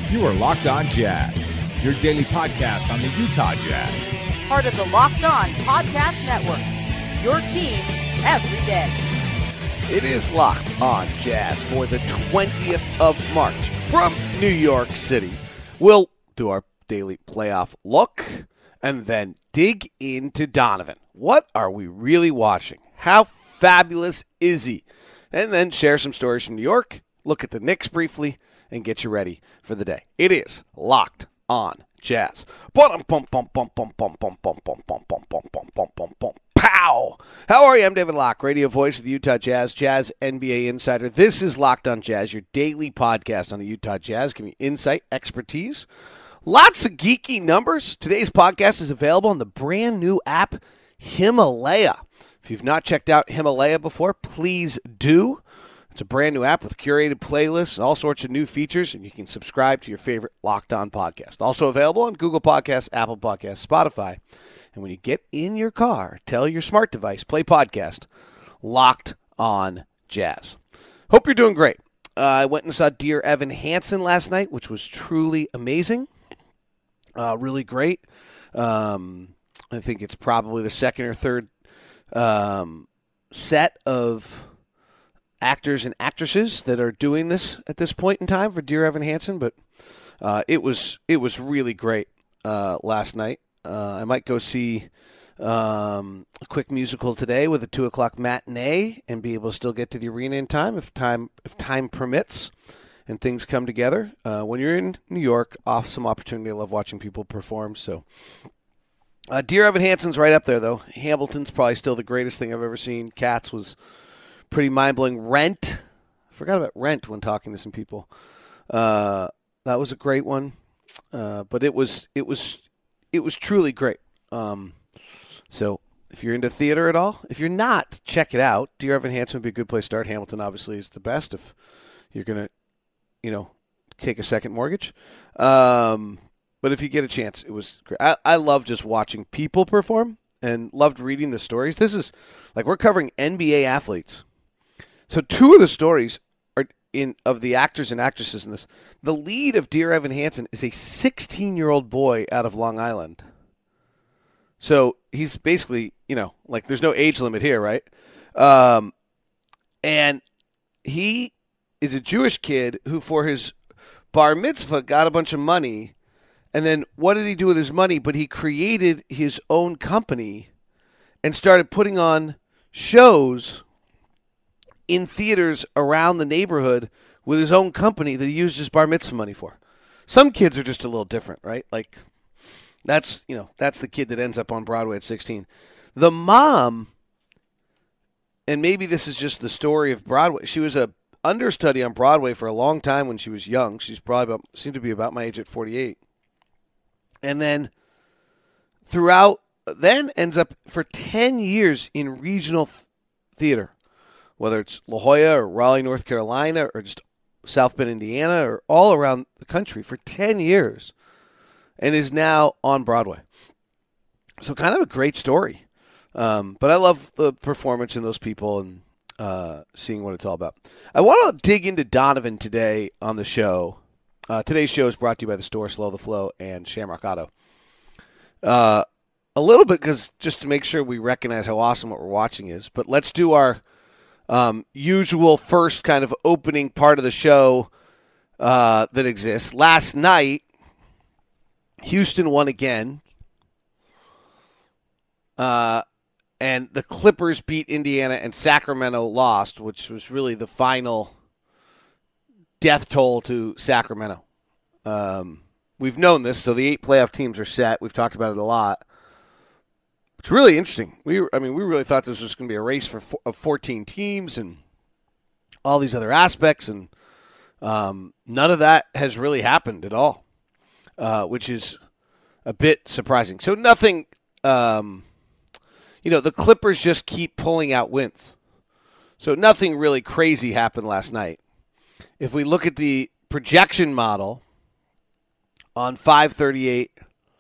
You are Locked On Jazz, your daily podcast on the Utah Jazz. Part of the Locked On Podcast Network, your team every day. It is Locked On Jazz for the 20th of March from New York City. We'll do our daily playoff look and then dig into Donovan. What are we really watching? How fabulous is he? And then share some stories from New York, look at the Knicks briefly, and get you ready for the day. It is Locked On Jazz. Pow! How are you? I'm David Locke, radio voice of the Utah Jazz, Jazz NBA insider. This is Locked On Jazz, your daily podcast on the Utah Jazz. Give me insight, expertise, lots of geeky numbers. Today's podcast is available on the brand new app, Himalaya. If you've not checked out Himalaya before, please do. It's a brand new app with curated playlists and all sorts of new features, and you can subscribe to your favorite Locked On podcast. Also available on Google Podcasts, Apple Podcasts, Spotify. And when you get in your car, tell your smart device, play podcast, Locked On Jazz. Hope you're doing great. I went and saw Dear Evan Hansen last night, which was truly amazing. Really great. I think it's probably the second or third set of actors and actresses that are doing this at this point in time for Dear Evan Hansen, but it was really great last night. I might go see a quick musical today with a 2:00 matinee and be able to still get to the arena in time if time permits and things come together. When you're in New York, awesome opportunity. I love watching people perform. So Dear Evan Hansen's right up there, though. Hamilton's probably still the greatest thing I've ever seen. Cats was pretty mind-blowing. Rent. I forgot about Rent when talking to some people. That was a great one. But it was truly great. So if you're into theater at all, if you're not, check it out. Dear Evan Hansen would be a good place to start. Hamilton obviously is the best if you're going to, take a second mortgage. But if you get a chance, it was great. I love just watching people perform and loved reading the stories. This is like we're covering NBA athletes. So two of the stories are of the actors and actresses in this. The lead of Dear Evan Hansen is a 16-year-old boy out of Long Island. So he's basically, there's no age limit here, right? And he is a Jewish kid who, for his bar mitzvah, got a bunch of money. And then what did he do with his money? But he created his own company and started putting on shows in theaters around the neighborhood with his own company that he used his bar mitzvah money for. Some kids are just a little different, right? Like that's the kid that ends up on Broadway at 16. The mom, and maybe this is just the story of Broadway. She was a understudy on Broadway for a long time when she was young. She's probably seemed to be about my age at 48. And then ends up for 10 years in regional theater, whether it's La Jolla or Raleigh, North Carolina, or just South Bend, Indiana, or all around the country for 10 years, and is now on Broadway. So kind of a great story. But I love the performance in those people and seeing what it's all about. I want to dig into Donovan today on the show. Today's show is brought to you by the store, Slow the Flow, and Shamrock Auto. A little bit, because just to make sure we recognize how awesome what we're watching is. But let's do our usual first kind of opening part of the show that exists. Last night, Houston won again. And the Clippers beat Indiana, and Sacramento lost, which was really the final death toll to Sacramento. We've known this, so the 8 playoff teams are set. We've talked about it a lot. It's really interesting. We really thought this was going to be a race for 14 teams and all these other aspects, and none of that has really happened at all, which is a bit surprising. So nothing, the Clippers just keep pulling out wins. So nothing really crazy happened last night. If we look at the projection model on 538,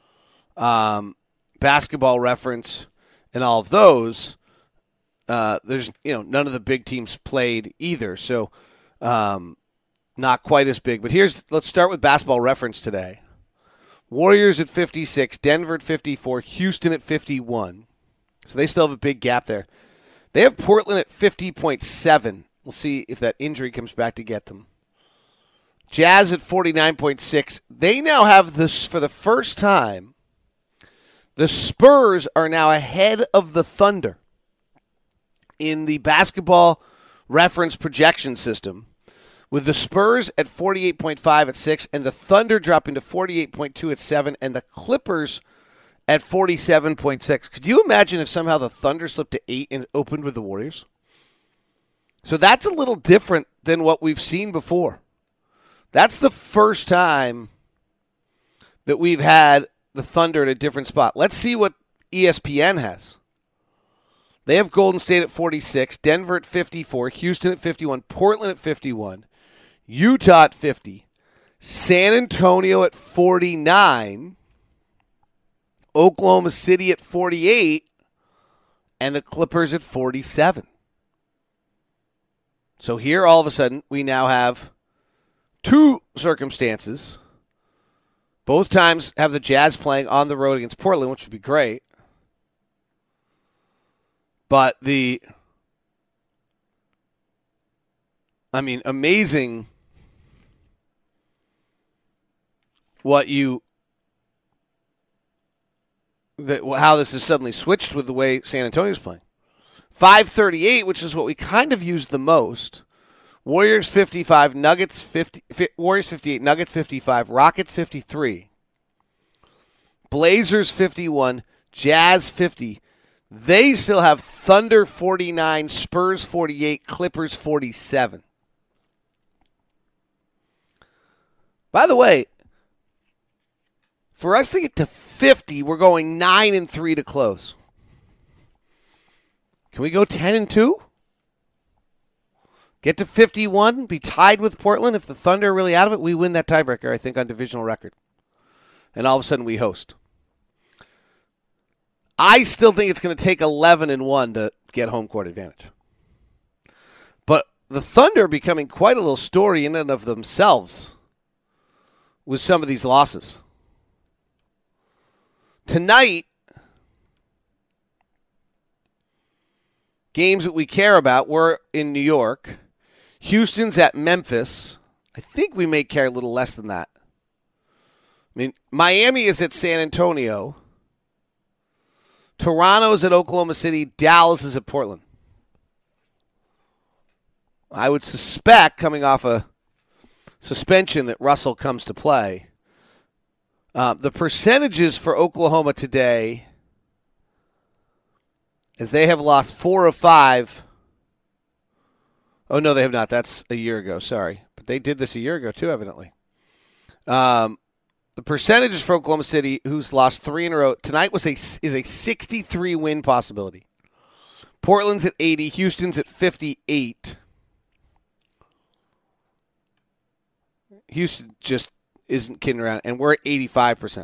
Basketball Reference, and all of those, there's none of the big teams played either. So not not quite as big. But let's start with Basketball Reference today. Warriors at 56, Denver at 54, Houston at 51. So they still have a big gap there. They have Portland at 50.7. We'll see if that injury comes back to get them. Jazz at 49.6. They now have this for the first time. The Spurs are now ahead of the Thunder in the Basketball Reference projection system, with the Spurs at 48.5 at 6 and the Thunder dropping to 48.2 at 7 and the Clippers at 47.6. Could you imagine if somehow the Thunder slipped to 8 and opened with the Warriors? So that's a little different than what we've seen before. That's the first time that we've had the Thunder at a different spot. Let's see what ESPN has. They have Golden State at 46, Denver at 54, Houston at 51, Portland at 51, Utah at 50, San Antonio at 49, Oklahoma City at 48, and the Clippers at 47. So here, all of a sudden, we now have two circumstances. Both times have the Jazz playing on the road against Portland, which would be great. But amazing how this has suddenly switched with the way San Antonio's playing. 538, which is what we kind of used the most. Warriors 55, Nuggets 50, Warriors 58, Nuggets 55, Rockets 53, Blazers 51, Jazz 50. They still have Thunder 49, Spurs 48, Clippers 47. By the way, for us to get to 50, we're going 9-3 to close. Can we go 10-2? Get to 51, be tied with Portland. If the Thunder are really out of it, we win that tiebreaker, I think, on divisional record. And all of a sudden we host. I still think it's going to take 11-1 to get home court advantage. But the Thunder are becoming quite a little story in and of themselves with some of these losses. Tonight, games that we care about, we're in New York. Houston's at Memphis. I think we may care a little less than that. Miami is at San Antonio. Toronto's at Oklahoma City. Dallas is at Portland. I would suspect, coming off a suspension, that Russell comes to play. The percentages for Oklahoma today, as they have lost 4 of 5. Oh, no, they have not. That's a year ago. Sorry. But they did this a year ago, too, evidently. The percentages for Oklahoma City, who's lost 3 in a row, tonight is a 63-win possibility. Portland's at 80. Houston's at 58. Houston just isn't kidding around, and we're at 85%.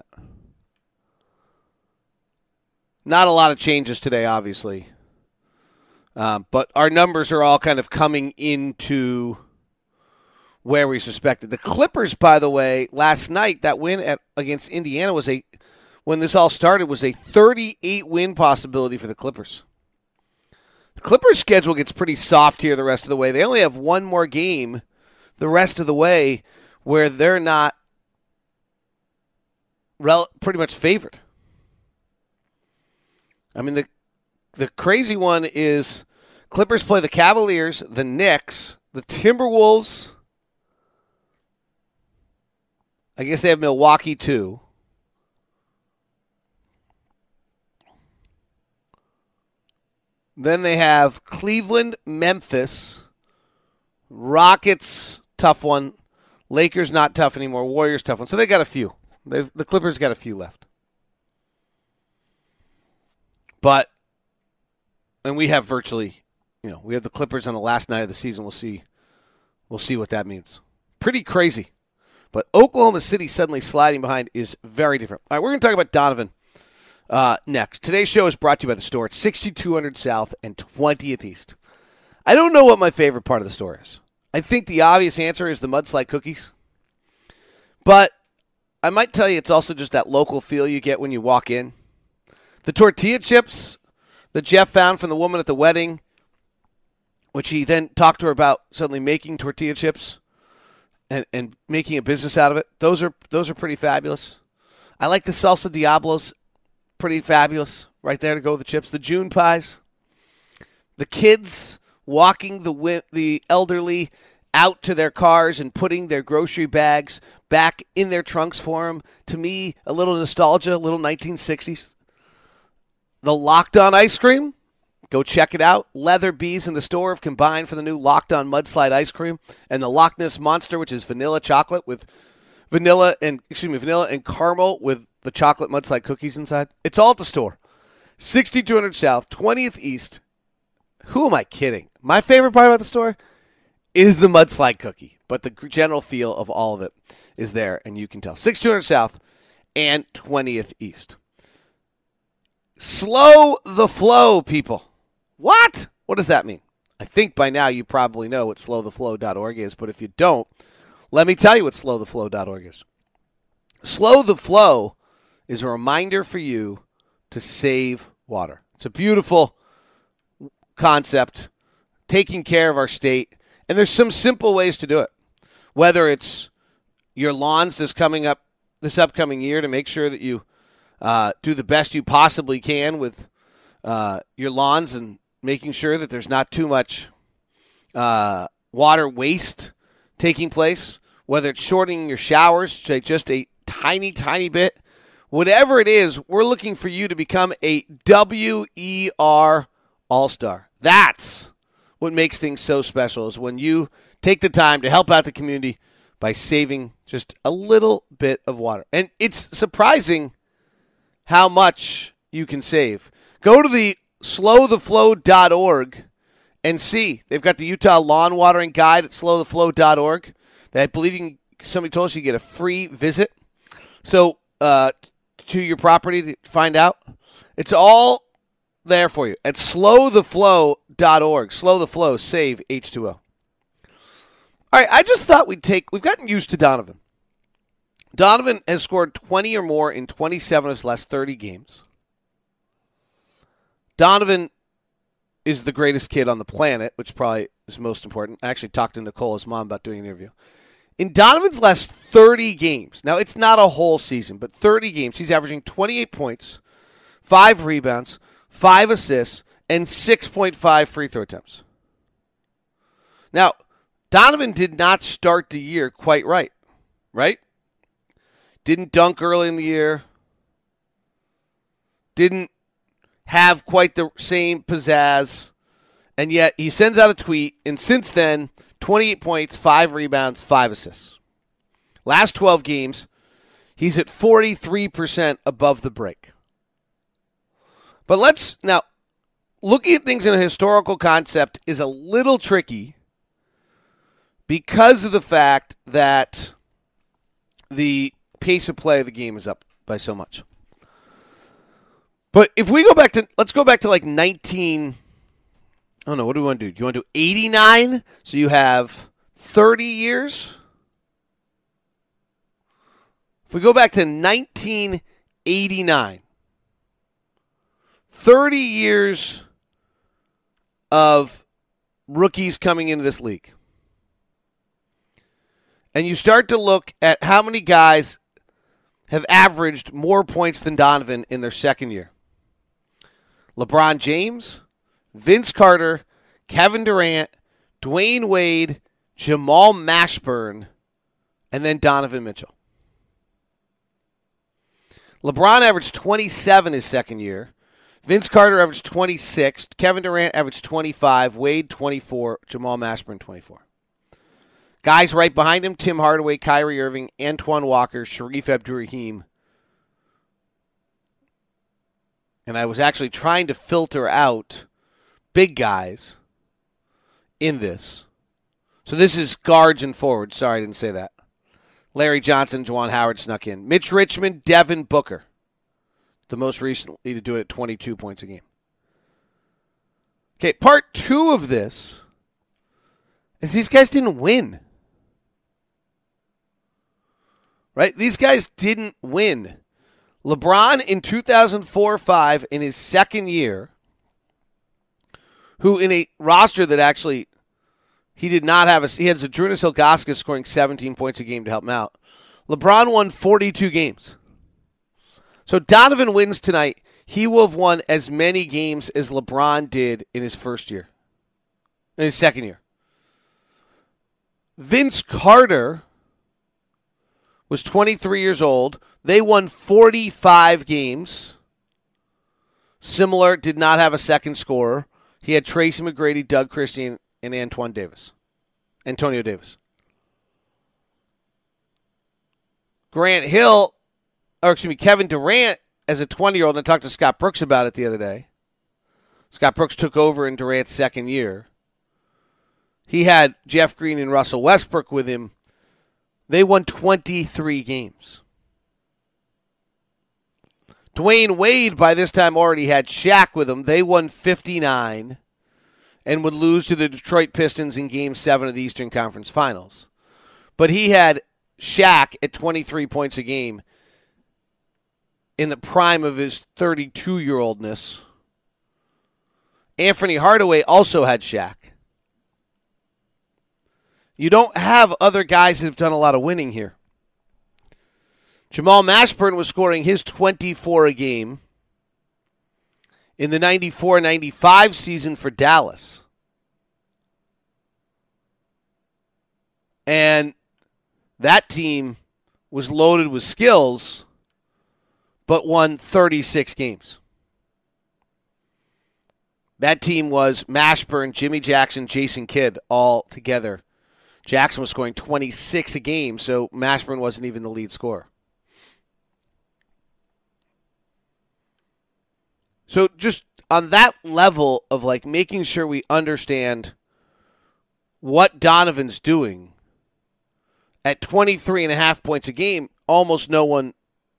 Not a lot of changes today, obviously. But our numbers are all kind of coming into where we suspected. The Clippers, by the way, last night, that win against Indiana when this all started, was a 38-win possibility for the Clippers. The Clippers' schedule gets pretty soft here the rest of the way. They only have one more game the rest of the way where they're not pretty much favored. The crazy one is Clippers play the Cavaliers, the Knicks, the Timberwolves. I guess they have Milwaukee too. Then they have Cleveland, Memphis, Rockets, tough one. Lakers, not tough anymore. Warriors, tough one. So they got a few. The Clippers got a few left. And we have virtually, we have the Clippers on the last night of the season. We'll see what that means. Pretty crazy. But Oklahoma City suddenly sliding behind is very different. All right, we're going to talk about Donovan next. Today's show is brought to you by the store at 6200 South and 20th East. I don't know what my favorite part of the store is. I think the obvious answer is the mudslide cookies. But I might tell you it's also just that local feel you get when you walk in. The tortilla chips that Jeff found from the woman at the wedding, which he then talked to her about suddenly making tortilla chips and making a business out of it. Those are pretty fabulous. I like the salsa diablos, pretty fabulous. Right there to go with the chips. The June pies. The kids walking the elderly out to their cars and putting their grocery bags back in their trunks for them. To me, a little nostalgia, a little 1960s. The Locked On ice cream. Go check it out. Leather Bees in the store have combined for the new Locked On Mudslide ice cream and the Loch Ness Monster, which is vanilla chocolate with vanilla and caramel with the chocolate mudslide cookies inside. It's all at the store. 6200 South, 20th East. Who am I kidding? My favorite part about the store is the mudslide cookie, but the general feel of all of it is there, and you can tell. 6200 South and 20th East. Slow the flow, people. What? What does that mean? I think by now you probably know what slowtheflow.org is, but if you don't, let me tell you what slowtheflow.org is. Slow the Flow is a reminder for you to save water. It's a beautiful concept, taking care of our state, and there's some simple ways to do it. Whether it's your lawns this upcoming year to make sure that you do the best you possibly can with your lawns and making sure that there's not too much water waste taking place, whether it's shortening your showers to just a tiny, tiny bit. Whatever it is, we're looking for you to become a WER All-Star. That's what makes things so special, is when you take the time to help out the community by saving just a little bit of water. And it's surprising how much you can save. Go to the slowtheflow.org and see. They've got the Utah Lawn Watering Guide at slowtheflow.org. That I believe somebody told us you get a free visit. So, to your property to find out. It's all there for you at slowtheflow.org. Slow the flow, save H2O. All right, I just thought we've gotten used to Donovan. Donovan has scored 20 or more in 27 of his last 30 games. Donovan is the greatest kid on the planet, which probably is most important. I actually talked to Nicole, his mom, about doing an interview. In Donovan's last 30 games, now it's not a whole season, but 30 games, he's averaging 28 points, 5 rebounds, 5 assists, and 6.5 free throw attempts. Now, Donovan did not start the year quite right? Didn't dunk early in the year. Didn't have quite the same pizzazz. And yet he sends out a tweet, and since then, 28 points, 5 rebounds, 5 assists. Last 12 games, he's at 43% above the break. But now, looking at things in a historical concept is a little tricky because of the fact that the pace of play of the game is up by so much. But if we let's go back to like 19... I don't know. What do we want to do? Do you want to do 89? So you have 30 years? If we go back to 1989, 30 years of rookies coming into this league. And you start to look at how many guys have averaged more points than Donovan in their second year. LeBron James, Vince Carter, Kevin Durant, Dwayne Wade, Jamal Mashburn, and then Donovan Mitchell. LeBron averaged 27 his second year. Vince Carter averaged 26. Kevin Durant averaged 25. Wade 24. Jamal Mashburn 24. Guys right behind him, Tim Hardaway, Kyrie Irving, Antoine Walker, Sharif Abdur-Rahim. And I was actually trying to filter out big guys in this. So this is guards and forwards. Sorry, I didn't say that. Larry Johnson, Juwan Howard snuck in. Mitch Richmond, Devin Booker. The most recently to do it at 22 points a game. Okay, part 2 of this is these guys didn't win. Right? These guys didn't win. LeBron in 2004-05 in his second year, who in a roster that actually he did not have he had Zydrunas Ilgauskas scoring 17 points a game to help him out. LeBron won 42 games. So Donovan wins tonight. He will have won as many games as LeBron did in his second year. Vince Carter was 23 years old. They won 45 games. Similar, did not have a second scorer. He had Tracy McGrady, Doug Christie, and Antonio Davis. Kevin Durant as a 20-year-old, and I talked to Scott Brooks about it the other day. Scott Brooks took over in Durant's second year. He had Jeff Green and Russell Westbrook with him. They won 23 games. Dwayne Wade, by this time, already had Shaq with him. They won 59 and would lose to the Detroit Pistons in Game 7 of the Eastern Conference Finals. But he had Shaq at 23 points a game in the prime of his 32-year-oldness. Anthony Hardaway also had Shaq. You don't have other guys that have done a lot of winning here. Jamal Mashburn was scoring his 24 a game in the 94-95 season for Dallas. And that team was loaded with skills, but won 36 games. That team was Mashburn, Jimmy Jackson, Jason Kidd all together. Jackson was scoring 26 a game, so Mashburn wasn't even the lead scorer. So just on that level of like making sure we understand what Donovan's doing, at 23.5 points a game, almost no one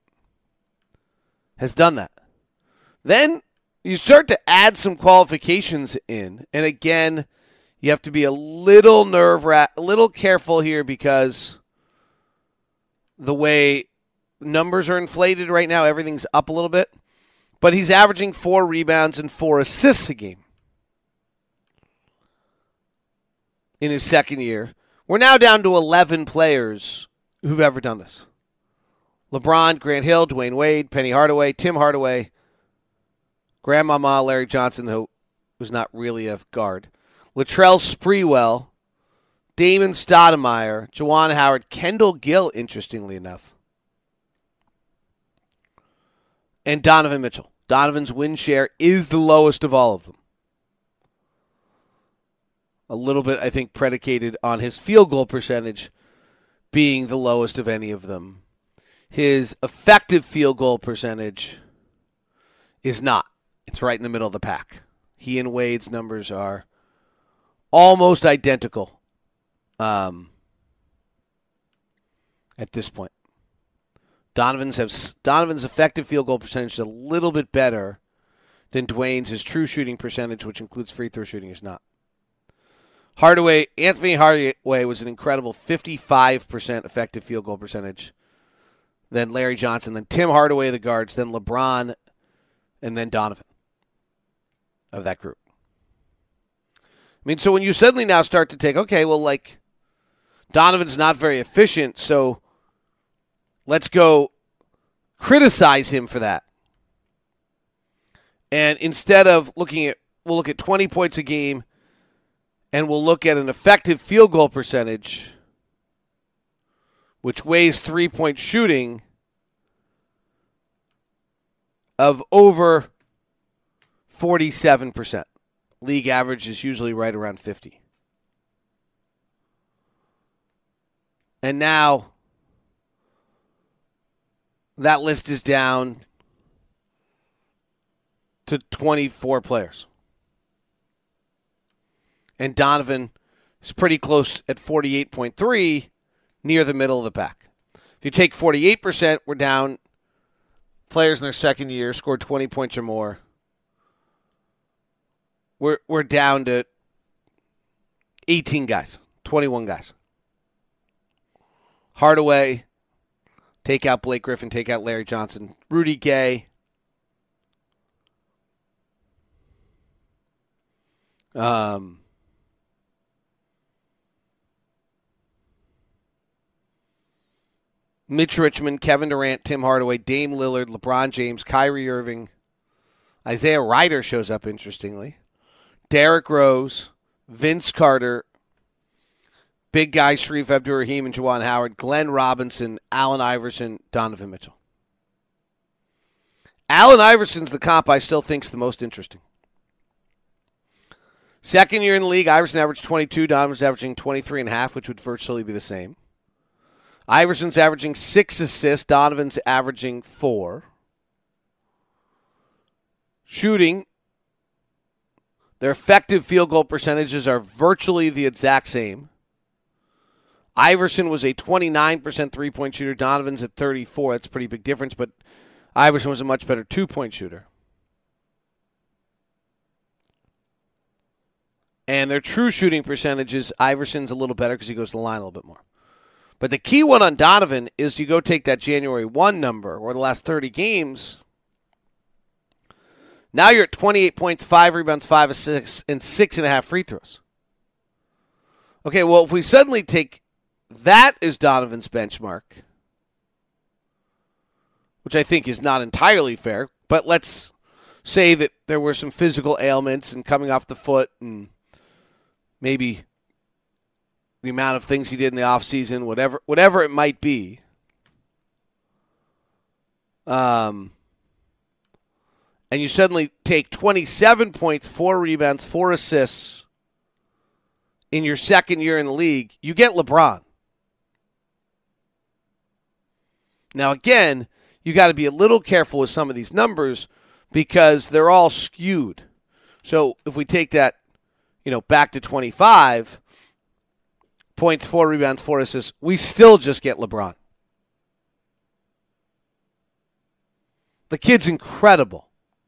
has done that. Then you start to add some qualifications in, and again, you have to be a little a little careful here because the way numbers are inflated right now, everything's up a little bit. But he's averaging 4 rebounds and 4 assists a game in his second year. We're now down to 11 players who've ever done this. LeBron, Grant Hill, Dwayne Wade, Penny Hardaway, Tim Hardaway, Grandmama Larry Johnson, who was not really a guard, Latrell Sprewell, Damon Stoudemire, Juwan Howard, Kendall Gill, interestingly enough, and Donovan Mitchell. Donovan's win share is the lowest of all of them. A little bit, I think, predicated on his field goal percentage being the lowest of any of them. His effective field goal percentage is not. It's right in the middle of the pack. He and Wade's numbers are almost identical at this point. Donovan's effective field goal percentage is a little bit better than Dwayne's. His true shooting percentage, which includes free throw shooting, is not. Anthony Hardaway was an incredible 55% effective field goal percentage. Then Larry Johnson, then Tim Hardaway, the guards, then LeBron, and then Donovan of that group. I mean, so when you suddenly now start to take, okay, well, like, Donovan's not very efficient, so let's go criticize him for that. And instead of we'll look at 20 points a game, and we'll look at an effective field goal percentage, which weighs 3-point shooting of over 47%. League average is usually right around 50. And now that list is down to 24 players. And Donovan is pretty close at 48.3, near the middle of the pack. If you take 48%, we're down. Players in their second year scored 20 points or more. We're down to 18 guys 21 guys. Hardaway, take out Blake Griffin, take out Larry Johnson, Rudy Gay. Mitch Richmond, Kevin Durant, Tim Hardaway, Dame Lillard, LeBron James, Kyrie Irving. Isaiah Ryder shows up, interestingly. Derrick Rose, Vince Carter, big guy Sharif Abdur-Rahim and Juwan Howard, Glenn Robinson, Allen Iverson, Donovan Mitchell. Allen Iverson's the comp I still think's the most interesting. Second year in the league, Iverson averaged 22, Donovan's averaging 23.5, which would virtually be the same. Iverson's averaging 6 assists, Donovan's averaging 4. Shooting, their effective field goal percentages are virtually the exact same. Iverson was a 29% three-point shooter. Donovan's at 34%. That's a pretty big difference, but Iverson was a much better two-point shooter. And their true shooting percentages, Iverson's a little better because he goes to the line a little bit more. But the key one on Donovan is you go take that January 1 number, or the last 30 games. Now you're at 28 points, 5 rebounds, 5 assists, and 6.5 free throws. Okay, well, if we suddenly take that as Donovan's benchmark, which I think is not entirely fair, but let's say that there were some physical ailments and coming off the foot and maybe the amount of things he did in the offseason, whatever it might be. And you suddenly take 27 points, 4 rebounds, 4 assists in your second year in the league, you get LeBron. Now, again, you got to be a little careful with some of these numbers because they're all skewed. So if we take that, back to 25 points, 4 rebounds, 4 assists, we still just get LeBron. The kid's incredible.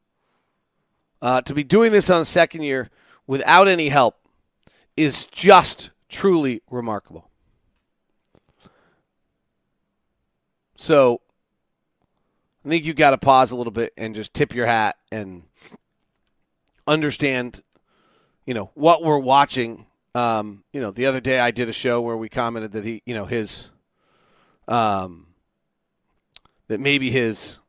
To be doing this on the second year without any help is just truly remarkable. So I think you got to pause a little bit and just tip your hat and understand, what we're watching. The other day I did a show where we commented that that maybe his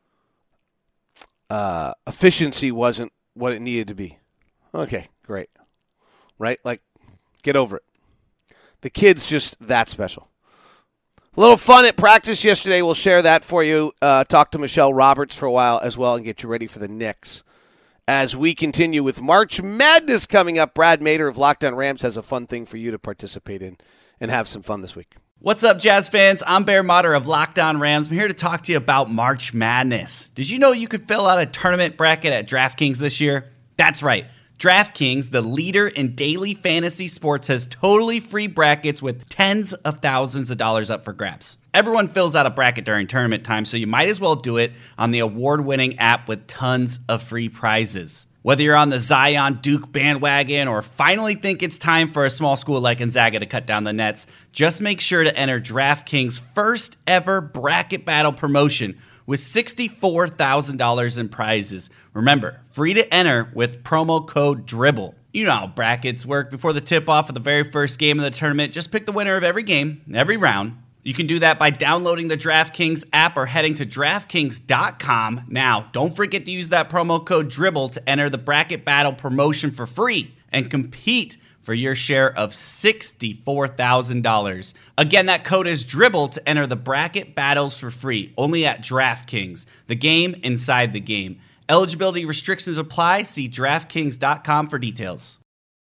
efficiency wasn't what it needed to be. Okay, great. Right? Get over it. The kid's just that special. A little fun at practice yesterday. We'll share that for you. Talk to Michelle Roberts for a while as well and get you ready for the Knicks. As we continue with March Madness coming up, Brad Mader of Locked On Rams has a fun thing for you to participate in and have some fun this week. What's up, Jazz fans? I'm Bear Motter of Locked On Rams. I'm here to talk to you about March Madness. Did you know you could fill out a tournament bracket at DraftKings this year? That's right. DraftKings, the leader in daily fantasy sports, has totally free brackets with tens of thousands of dollars up for grabs. Everyone fills out a bracket during tournament time, so you might as well do it on the award-winning app with tons of free prizes. Whether you're on the Zion Duke bandwagon or finally think it's time for a small school like Gonzaga to cut down the nets, just make sure to enter DraftKings' first ever bracket battle promotion with $64,000 in prizes. Remember, free to enter with promo code DRIBBLE. You know how brackets work. Before the tip-off of the very first game of the tournament, just pick the winner of every game, every round. You can do that by downloading the DraftKings app or heading to DraftKings.com. Now, don't forget to use that promo code DRIBBLE to enter the bracket battle promotion for free and compete for your share of $64,000. Again, that code is DRIBBLE to enter the bracket battles for free, only at DraftKings, the game inside the game. Eligibility restrictions apply. See DraftKings.com for details.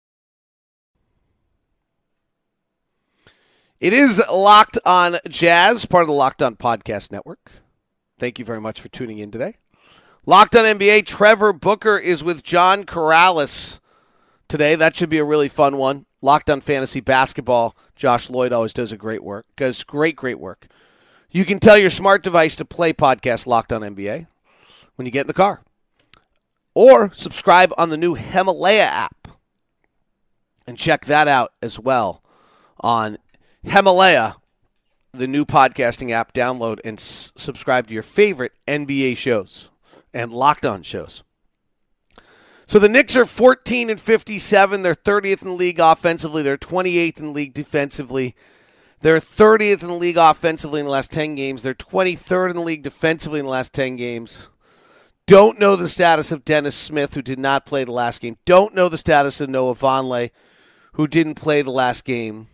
It is Locked On Jazz, part of the Locked On Podcast Network. Thank you very much for tuning in today. Locked On NBA, Trevor Booker is with John Corrales today. That should be a really fun one. Locked On Fantasy Basketball, Josh Lloyd always does great work. Great work. You can tell your smart device to play podcast Locked On NBA when you get in the car. Or subscribe on the new Himalaya app and check that out as well on Himalaya, the new podcasting app. Download and subscribe to your favorite NBA shows and Locked On shows. So the Knicks are 14-57. They're 30th in the league offensively. They're 28th in the league defensively. They're 30th in the league offensively in the last 10 games. They're 23rd in the league defensively in the last 10 games. Don't know the status of Dennis Smith, who did not play the last game. Don't know the status of Noah Vonleh, who didn't play the last game.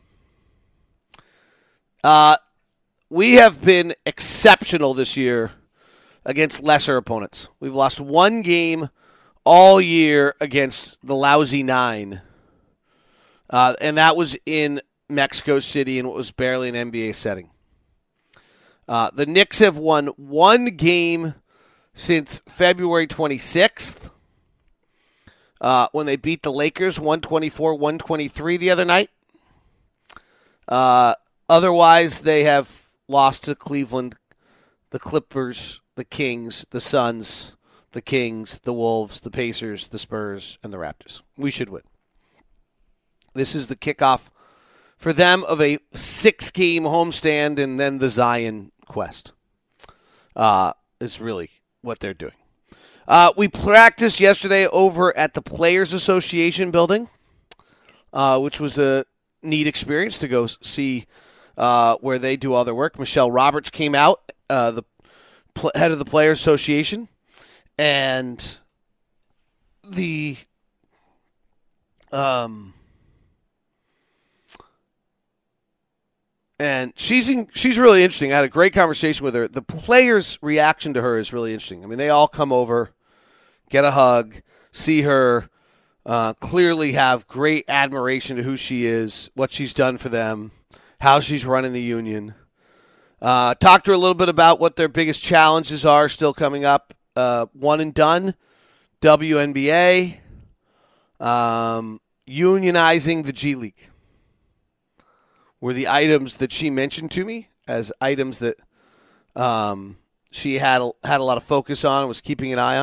We have been exceptional this year against lesser opponents. We've lost one game all year against the lousy 9. And that was in Mexico City in what was barely an NBA setting. The Knicks have won one game since February 26th when they beat the Lakers 124-123 the other night. Otherwise, they have lost to Cleveland, the Clippers, the Kings, the Suns, the Kings, the Wolves, the Pacers, the Spurs, and the Raptors. We should win. This is the kickoff for them of a 6-game homestand, and then the Zion quest is really what they're doing. We practiced yesterday over at the Players Association building, which was a neat experience to go see where they do all their work. Michelle Roberts came out, the head of the Players Association, and the and she's really interesting. I had a great conversation with her. The players' reaction to her is really interesting. I mean, they all come over, get a hug, see her, clearly have great admiration to who she is, what she's done for them, how she's running the union. Talked to her a little bit about what their biggest challenges are still coming up. One and done, WNBA, unionizing the G League were the items that she mentioned to me as items that she had a lot of focus on and was keeping an eye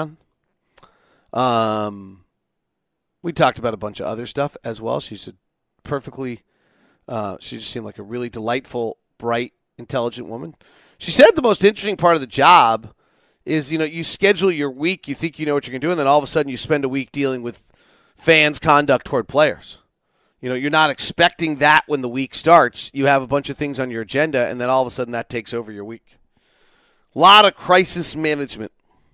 on. We talked about a bunch of other stuff as well. She's a perfectly, she just seemed like a really delightful, bright, intelligent woman. She said the most interesting part of the job is, you schedule your week, you think you know what you're going to do, and then all of a sudden you spend a week dealing with fans' conduct toward players. You're not expecting that when the week starts. You have a bunch of things on your agenda, and then all of a sudden that takes over your week. A lot of crisis management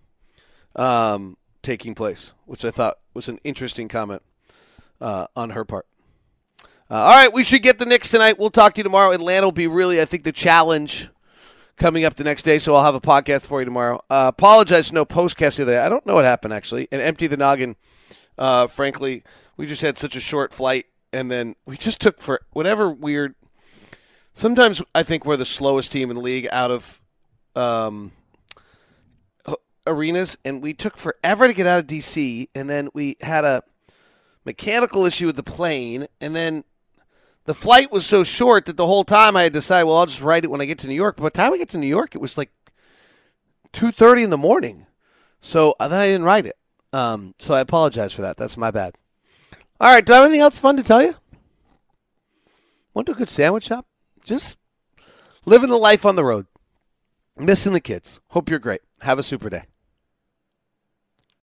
taking place, which I thought was an interesting comment on her part. All right, we should get the Knicks tonight. We'll talk to you tomorrow. Atlanta will be really, I think, the challenge coming up the next day, so I'll have a podcast for you tomorrow. Apologize, no postcast today. I don't know what happened, actually. And Empty the Noggin, frankly, we just had such a short flight. And then we just took for whatever weird. Sometimes I think we're the slowest team in the league out of arenas, and we took forever to get out of D.C., and then we had a mechanical issue with the plane, and then the flight was so short that the whole time I had decided, well, I'll just write it when I get to New York. But by the time I get to New York, it was like 2:30 in the morning, so I didn't write it. So I apologize for that. That's my bad. All right, do I have anything else fun to tell you? Want to a good sandwich shop? Just living the life on the road. Missing the kids. Hope you're great. Have a super day.